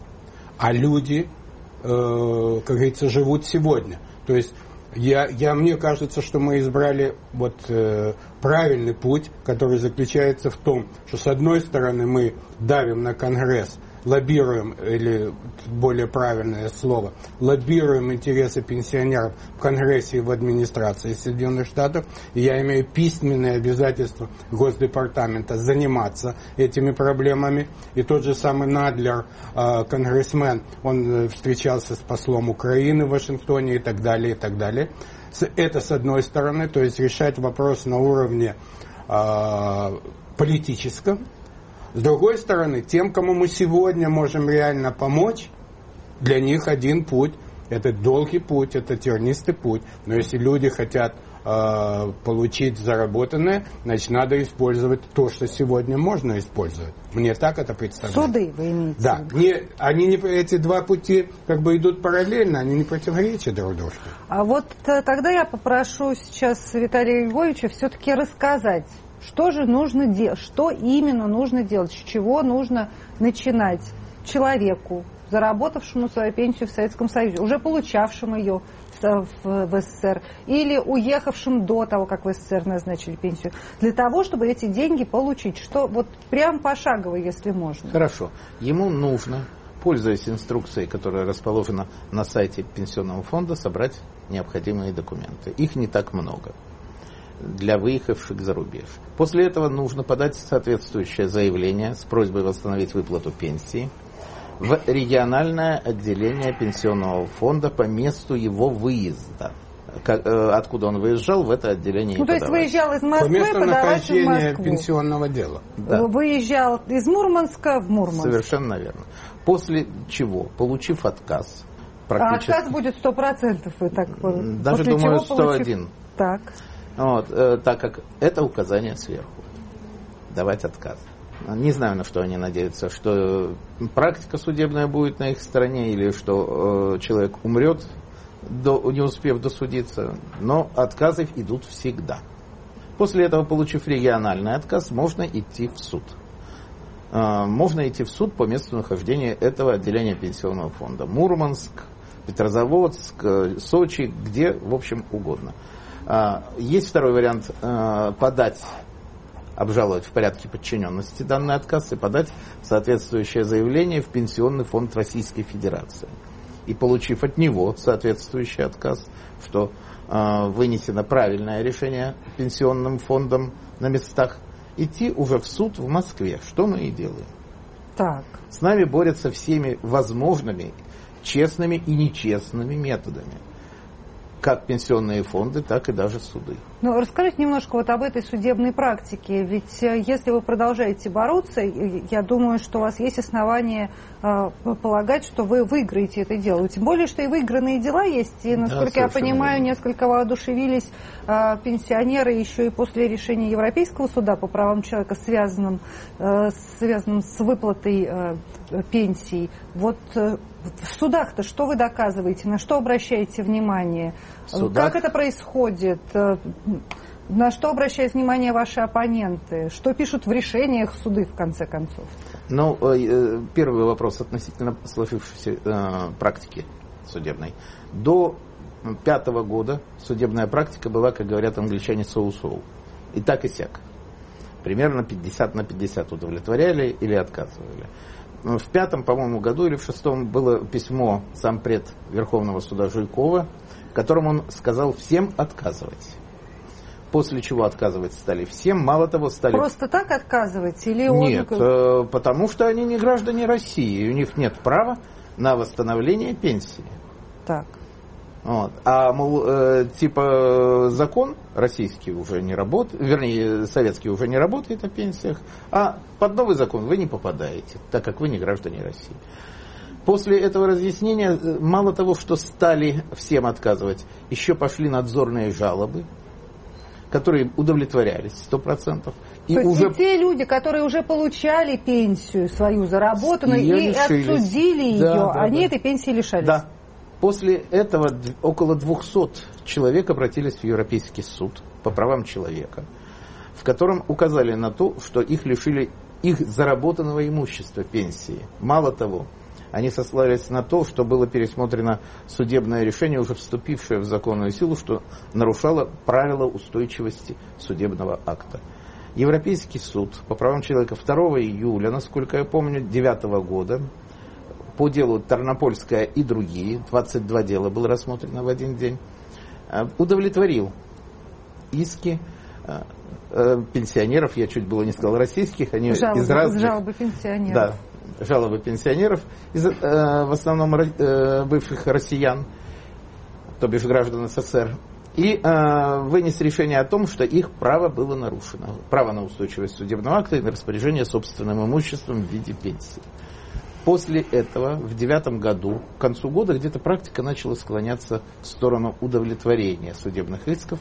А люди, э, как говорится, живут сегодня. То есть я, я, мне кажется, что мы избрали вот, э, правильный путь, который заключается в том, что с одной стороны мы давим на Конгресс, лоббируем, или более правильное слово, лоббируем интересы пенсионеров в Конгрессе и в администрации Соединенных Штатов. И я имею письменное обязательство Госдепартамента заниматься этими проблемами. И тот же самый Надлер, э, конгрессмен, он встречался с послом Украины в Вашингтоне и так далее, и так далее. Это с одной стороны, то есть решать вопрос на уровне э, политическом. С другой стороны, тем, кому мы сегодня можем реально помочь, для них один путь. Это долгий путь, это тернистый путь. Но если люди хотят э, получить заработанное, значит, надо использовать то, что сегодня можно использовать. Мне так это представляется. Суды вы имеете в Да. виду? Не, они не, эти два пути как бы идут параллельно, они не противоречат друг другу. А вот э, тогда я попрошу сейчас Виталия Львовича все-таки рассказать, что же нужно делать, что именно нужно делать, с чего нужно начинать человеку, заработавшему свою пенсию в Советском Союзе, уже получавшему ее в, в, в СССР, или уехавшим до того, как в СССР назначили пенсию, для того, чтобы эти деньги получить. Что вот прям пошагово, если можно. Хорошо. Ему нужно, пользуясь инструкцией, которая расположена на сайте Пенсионного фонда, собрать необходимые документы. Их не так много для выехавших за рубеж. После этого нужно подать соответствующее заявление с просьбой восстановить выплату пенсии в региональное отделение Пенсионного фонда по месту его выезда. Как, э, откуда он выезжал, в это отделение Ну, и то есть подавать. выезжал из По Москвы, месту подавать в нахождения Москву. пенсионного дела. Да. Выезжал из Мурманска в Мурманск. Совершенно верно. После чего, получив отказ, А практически... отказ будет сто процентов, вы так... Даже после думаю, чего сто получив- один. Так. Вот, э, так как это указание сверху. Давать отказ. Не знаю, на что они надеются, что практика судебная будет на их стороне, или что э, человек умрет, до, не успев досудиться, но отказы идут всегда. После этого, получив региональный отказ, можно идти в суд. Э, можно идти в суд по месту нахождения этого отделения Пенсионного фонда. Мурманск, Петрозаводск, э, Сочи, где, в общем, угодно. Есть второй вариант – подать, обжаловать в порядке подчиненности данный отказ и подать соответствующее заявление в Пенсионный фонд Российской Федерации. И получив от него соответствующий отказ, что э, вынесено правильное решение пенсионным фондом на местах, идти уже в суд в Москве, что мы и делаем. Так. С нами борются всеми возможными честными и нечестными методами. Как пенсионные фонды, так и даже суды. Ну, расскажите немножко вот об этой судебной практике. Ведь если вы продолжаете бороться, я думаю, что у вас есть основания э, полагать, что вы выиграете это дело. Тем более, что и выигранные дела есть. И, насколько да, я понимаю, верно. несколько воодушевились э, пенсионеры еще и после решения Европейского суда по правам человека, связанным, э, связанным с выплатой э, пенсий. Вот э, в судах-то что вы доказываете? На что обращаете внимание? Судах? Как это происходит? На что обращают внимание ваши оппоненты? Что пишут в решениях суды, в конце концов? Ну, первый вопрос относительно сложившейся э, практики судебной. До пятого года судебная практика была, как говорят англичане, соу-соу. И так и сяк. Примерно пятьдесят на пятьдесят удовлетворяли или отказывали. В пятом, по-моему, году или в шестом было письмо зампред Верховного суда Жуйкова, в котором он сказал всем отказывать. После чего отказывать стали всем, мало того, стали... Просто так отказывать? Или он... Нет, э, потому что они не граждане России, и у них нет права на восстановление пенсии. Так. Вот. А, мол, э, типа закон российский уже не работает, вернее, советский уже не работает о пенсиях, а под новый закон вы не попадаете, так как вы не граждане России. После этого разъяснения, мало того, что стали всем отказывать, еще пошли надзорные жалобы, которые удовлетворялись сто процентов. И То уже... есть и те люди, которые уже получали пенсию свою заработанную и лишились. Отсудили ее, да, да, они да. этой пенсии лишались. Да. После этого около двухсот человек обратились в Европейский суд по правам человека, в котором указали на то, что их лишили их заработанного имущества пенсии. Мало того, они сослались на то, что было пересмотрено судебное решение, уже вступившее в законную силу, что нарушало правила устойчивости судебного акта. Европейский суд по правам человека второго июля, насколько я помню, две тысячи девятого года, по делу Тарнопольская и другие, двадцать два дела было рассмотрено в один день, удовлетворил иски пенсионеров, я чуть было не сказал российских, они жалобы, из разных... Жалобы пенсионеров. Да, жалобы пенсионеров, из, в основном бывших россиян, то бишь граждан СССР, и вынес решение о том, что их право было нарушено. Право на устойчивость судебного акта и на распоряжение собственным имуществом в виде пенсии. После этого, в девятом году, к концу года, где-то практика начала склоняться в сторону удовлетворения судебных исков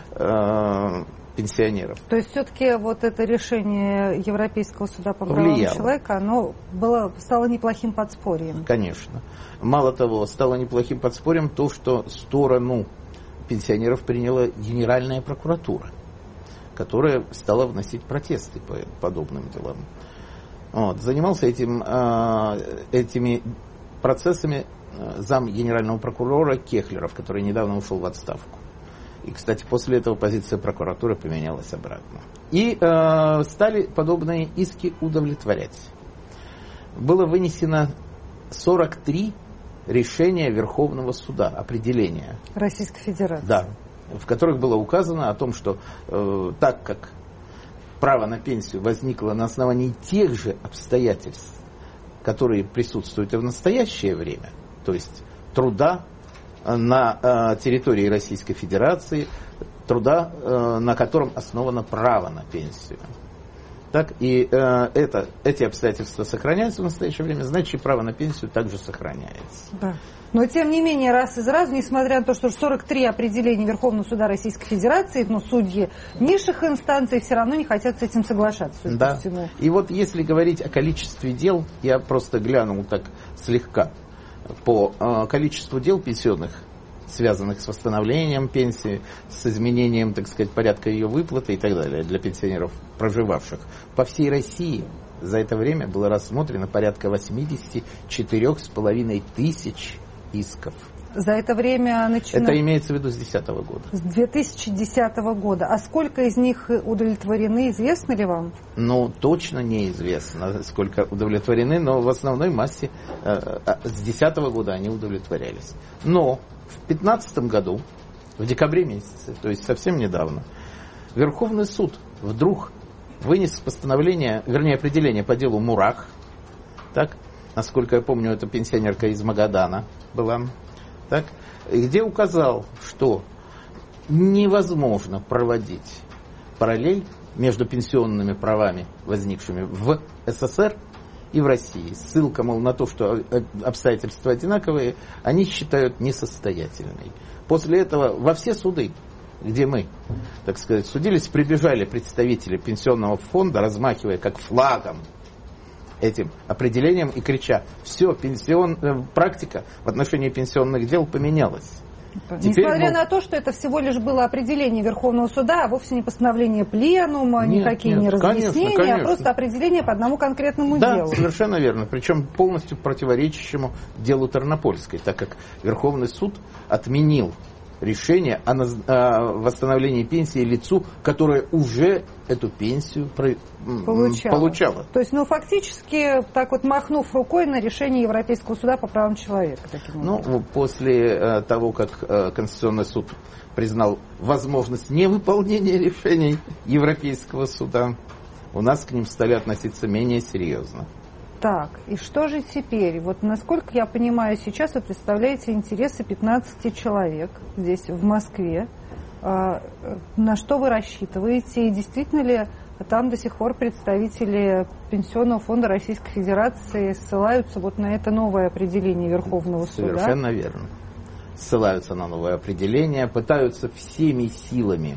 э, пенсионеров. То есть все-таки вот это решение Европейского суда по правам человека, оно было, стало неплохим подспорьем? Конечно. Мало того, стало неплохим подспорьем то, что сторону пенсионеров приняла Генеральная прокуратура, которая стала вносить протесты по подобным делам. Вот. Занимался этим, э, этими процессами э, зам генерального прокурора Кехлеров, который недавно ушел в отставку. И, кстати, после этого позиция прокуратуры поменялась обратно. И э, стали подобные иски удовлетворять. Было вынесено сорок три решения Верховного суда, определения. Российской Федерации. Да, в которых было указано о том, что э, так как право на пенсию возникло на основании тех же обстоятельств, которые присутствуют и в настоящее время, то есть труда на э, территории Российской Федерации, труда, э, на котором основано право на пенсию. Так, и э, это, эти обстоятельства сохраняются в настоящее время, значит, право на пенсию также сохраняется. Да. Но, тем не менее, раз из раза, несмотря на то, что сорок три определения Верховного суда Российской Федерации, но судьи низших инстанций все равно не хотят с этим соглашаться. Да. И вот если говорить о количестве дел, я просто глянул так слегка по э, количеству дел пенсионных, связанных с восстановлением пенсии, с изменением, так сказать, порядка ее выплаты и так далее для пенсионеров, проживавших. По всей России за это время было рассмотрено порядка восемьдесят четыре с половиной тысяч исков. За это время начиная... Это имеется в виду с две тысячи десятого года. С две тысячи десятого года. А сколько из них удовлетворены, известно ли вам? Ну, точно неизвестно, сколько удовлетворены, но в основной массе э, с две тысячи десятого года они удовлетворялись. Но в две тысячи пятнадцатом году, в декабре месяце, то есть совсем недавно, Верховный суд вдруг вынес постановление, вернее, определение по делу Мурах, так, насколько я помню, это пенсионерка из Магадана была, так, где указал, что невозможно проводить параллель между пенсионными правами, возникшими в СССР и в России. Ссылка, мол, на то, что обстоятельства одинаковые, они считают несостоятельной. После этого во все суды, где мы, так сказать, судились, прибежали представители пенсионного фонда, размахивая как флагом этим определением и крича: все, пенсион, э, практика в отношении пенсионных дел поменялась. Теперь Несмотря мы... на то, что это всего лишь было определение Верховного суда, а вовсе не постановление пленума, нет, никакие нет, не разъяснения, конечно, конечно. А просто определение по одному конкретному да, делу. Да, совершенно верно. Причем полностью противоречащему делу Тарнопольской, так как Верховный суд отменил решение о, наз... о восстановлении пенсии лицу, которое уже эту пенсию про... получало. получало. То есть, ну, фактически, так вот махнув рукой на решение Европейского суда по правам человека. Таким ну, после э, того, как э, Конституционный суд признал возможность невыполнения решений Европейского суда, у нас к ним стали относиться менее серьезно. Так, и что же теперь? Вот насколько я понимаю, сейчас вы представляете интересы пятнадцати человек здесь, в Москве. На что вы рассчитываете? И действительно ли там до сих пор представители Пенсионного фонда Российской Федерации ссылаются вот на это новое определение Верховного суда? Совершенно верно. Ссылаются на новое определение, пытаются всеми силами,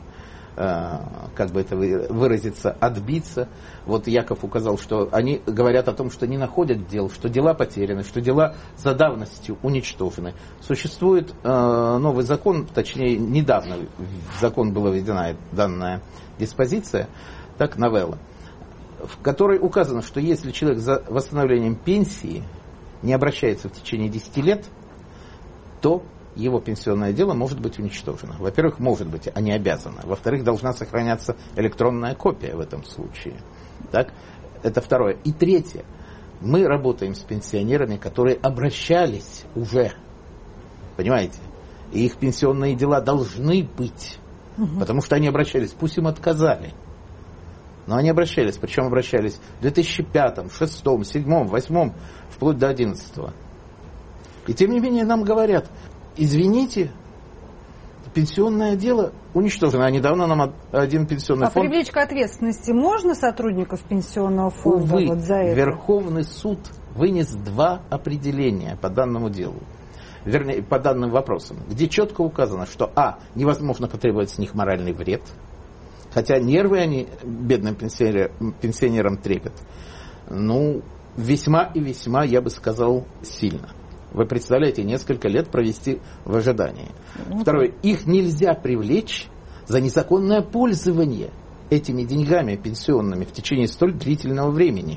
как бы это выразиться, отбиться. Вот Яков указал, что они говорят о том, что не находят дел, что дела потеряны, что дела за давностью уничтожены. Существует э, новый закон, точнее, недавно в закон была введена данная диспозиция, так, новелла, в которой указано, что если человек за восстановлением пенсии не обращается в течение десяти лет, то его пенсионное дело может быть уничтожено. Во-первых, может быть, а не обязано. Во-вторых, должна сохраняться электронная копия в этом случае. Так? Это второе. И третье. Мы работаем с пенсионерами, которые обращались уже. Понимаете? И их пенсионные дела должны быть. Угу. Потому что они обращались. Пусть им отказали. Но они обращались. Причем обращались в две тысячи пятом, две тысячи шестом, две тысячи седьмом, две тысячи восьмом, вплоть до две тысячи одиннадцатого. И тем не менее нам говорят: извините, пенсионное дело уничтожено. А недавно нам один пенсионный а фонд... А привлечь к ответственности можно сотрудников пенсионного фонда? Увы, вот за это? Верховный суд вынес два определения по данному делу. Вернее, по данным вопросам, где четко указано, что а. невозможно потребовать с них моральный вред, хотя нервы они бедным пенсионерам, пенсионерам трепят, ну, весьма и весьма, я бы сказал, сильно. Вы представляете, несколько лет провести в ожидании. Второе, их нельзя привлечь за незаконное пользование этими деньгами пенсионными в течение столь длительного времени.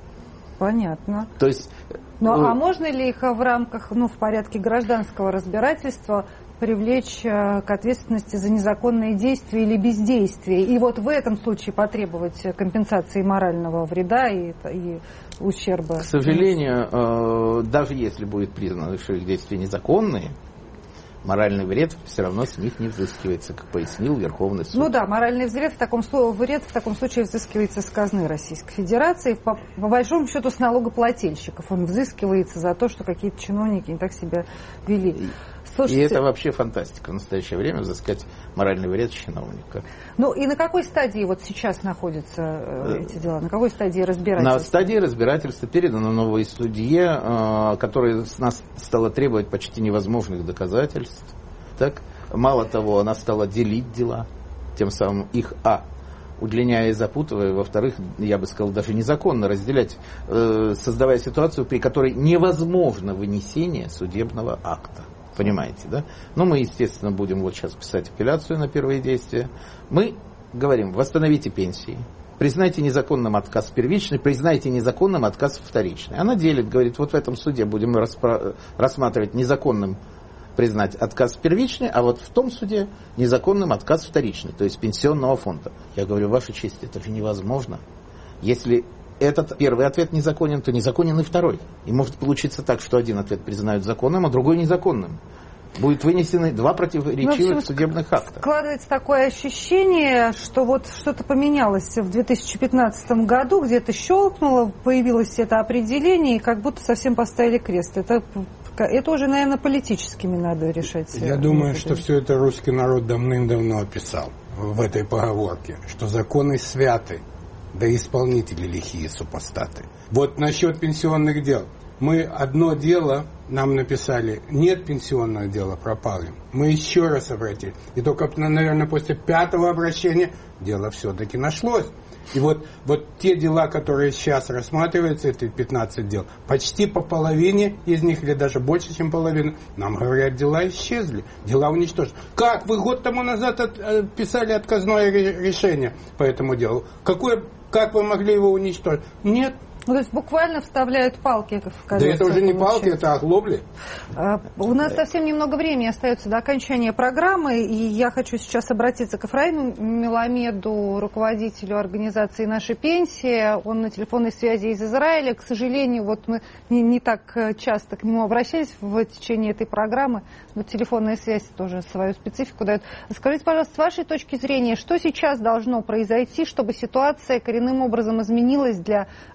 Понятно. То есть... Ну, а можно ли их в рамках, ну, в порядке гражданского разбирательства привлечь к ответственности за незаконные действия или бездействие? И вот в этом случае потребовать компенсации морального вреда и, и ущерба? К сожалению, даже если будет признано, что их действия незаконные, моральный вред все равно с них не взыскивается, как пояснил Верховный суд. Ну да, моральный вред в таком, вред в таком случае взыскивается с казны Российской Федерации. По, по большому счету с налогоплательщиков он взыскивается за то, что какие-то чиновники не так себя вели. Слушайте, и это вообще фантастика в настоящее время, взыскать моральный вред чиновника. Ну и на какой стадии вот сейчас находятся э, эти дела? На какой стадии разбирательства? На стадии разбирательства передано новой судье, э, которая с нас стала требовать почти невозможных доказательств. Так? Мало того, она стала делить дела, тем самым их а. удлиняя и запутывая, во-вторых, я бы сказал, даже незаконно разделять, э, создавая ситуацию, при которой невозможно вынесение судебного акта. Понимаете, да? Ну, мы, естественно, будем вот сейчас писать апелляцию на первые действия. Мы говорим: восстановите пенсии, признайте незаконным отказ первичный, признайте незаконным отказ вторичный. Она делит, говорит: вот в этом суде будем распро- рассматривать незаконным признать отказ первичный, а вот в том суде незаконным отказ вторичный, то есть пенсионного фонда. Я говорю: Ваша честь, это же невозможно. Если этот первый ответ незаконен, то незаконен и второй. И может получиться так, что один ответ признают законным, а другой незаконным. Будут вынесены два противоречивых ну, судебных акта. Складывается такое ощущение, что вот что-то поменялось в две тысячи пятнадцатом году, где-то щелкнуло, появилось это определение, и как будто совсем поставили крест. Это, это уже, наверное, политическими надо решать. Я думаю, что все это русский народ давным-давно описал в этой поговорке, что законы святы, да исполнители лихие супостаты. Вот насчет пенсионных дел. Мы одно дело, нам написали, нет пенсионного дела, пропали. Мы еще раз обратились. И только, наверное, после пятого обращения дело все-таки нашлось. И вот, вот те дела, которые сейчас рассматриваются, это пятнадцать дел, почти по половине из них, или даже больше, чем половина, нам говорят, дела исчезли, дела уничтожены. Как? Вы год тому назад от, писали отказное решение по этому делу. Какое, как вы могли его уничтожить? Нет. Ну, то есть буквально вставляют палки в колеса. Да это уже не палки, это оглобли. А, у нас совсем немного времени остается до окончания программы, и я хочу сейчас обратиться к Ефраиму Меламеду, руководителю организации «Наша пенсия». Он на телефонной связи из Израиля. К сожалению, вот мы не, не так часто к нему обращались в течение этой программы, но телефонная связь тоже свою специфику дает. Скажите, пожалуйста, с вашей точки зрения, что сейчас должно произойти, чтобы ситуация коренным образом изменилась для бывших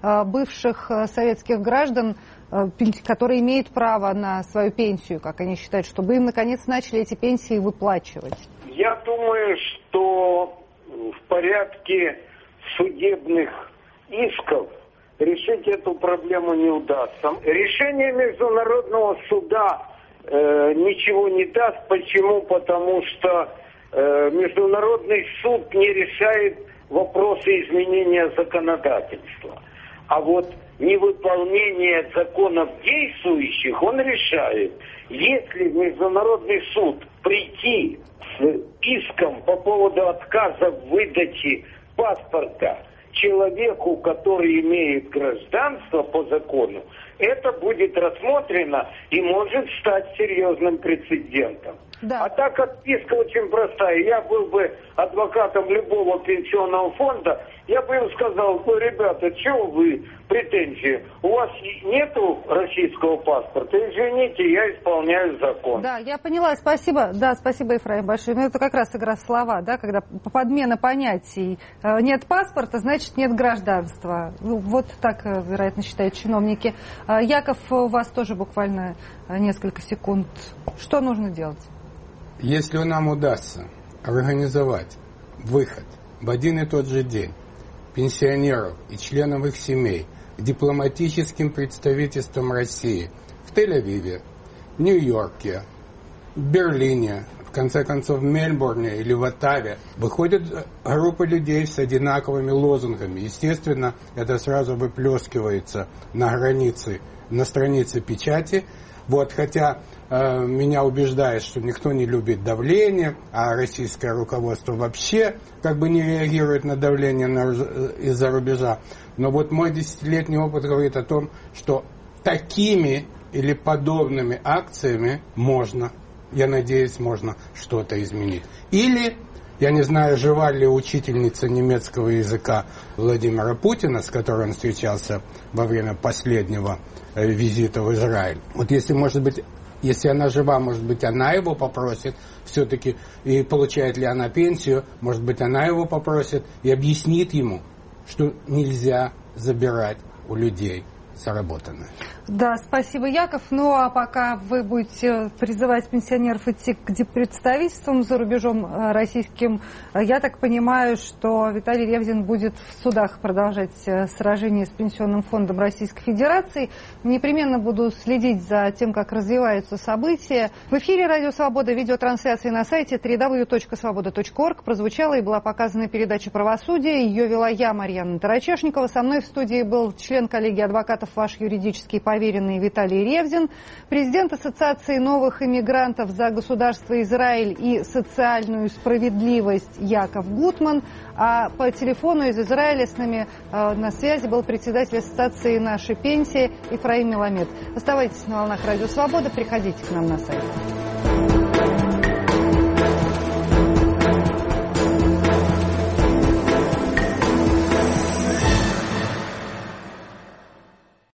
бывших советских граждан, которые имеют право на свою пенсию, как они считают, чтобы им наконец начали эти пенсии выплачивать? Я думаю, что в порядке судебных исков решить эту проблему не удастся. Решение Международного суда э, ничего не даст. Почему? Потому что э, Международный суд не решает вопросы изменения законодательства. А вот невыполнение законов действующих он решает. Если в Международный суд прийти с иском по поводу отказа в выдаче паспорта человеку, который имеет гражданство по закону, это будет рассмотрено и может стать серьезным прецедентом. Да. А так отписка очень простая. Я был бы адвокатом любого пенсионного фонда, я бы им сказал: ну, ребята, чего вы претензии? У вас нету российского паспорта? Извините, я исполняю закон. Да, я поняла, спасибо. Да, спасибо, Ефраим, большое. Ну, это как раз игра в слова, да, когда подмена понятий. Нет паспорта, значит, нет гражданства. Ну, вот так, вероятно, считают чиновники. Яков, у вас тоже буквально несколько секунд. Что нужно делать? Если нам удастся организовать выход в один и тот же день пенсионеров и членов их семей к дипломатическим представительствам России в Тель-Авиве, в Нью-Йорке, в Берлине, в конце концов в Мельбурне или в Оттаве, выходит группа людей с одинаковыми лозунгами. Естественно, это сразу выплескивается на границе, на странице печати. Вот, хотя э, меня убеждает, что никто не любит давление, а российское руководство вообще как бы не реагирует на давление на, из-за рубежа. Но вот мой десятилетний опыт говорит о том, что такими или подобными акциями можно, я надеюсь, можно что-то изменить. Или, я не знаю, жива ли учительница немецкого языка Владимира Путина, с которой он встречался во время последнего визита в Израиль. Вот если, может быть, если она жива, может быть, она его попросит все-таки, и получает ли она пенсию, может быть, она его попросит и объяснит ему, что нельзя забирать у людей заработанное. Да, спасибо, Яков. Ну, а пока вы будете призывать пенсионеров идти к представительствам за рубежом российским, я так понимаю, что Виталий Ревзин будет в судах продолжать сражение с Пенсионным фондом Российской Федерации. Непременно буду следить за тем, как развиваются события. В эфире Радио Свобода, видеотрансляции на сайте дабл ю дабл ю дабл ю точка свобода точка орг прозвучала и была показана передача «Правосудие». Ее вела я, Марьяна Тарачешникова. Со мной в студии был член коллегии адвокатов «Ваш юридический поверенный» Виталий Ревзин, президент Ассоциации новых иммигрантов за государство Израиль и социальную справедливость Яков Гутман, а по телефону из Израиля с нами э, на связи был председатель Ассоциации «Наши пенсии» Ефраим Меламед. Оставайтесь на волнах Радио Свобода, приходите к нам на сайт.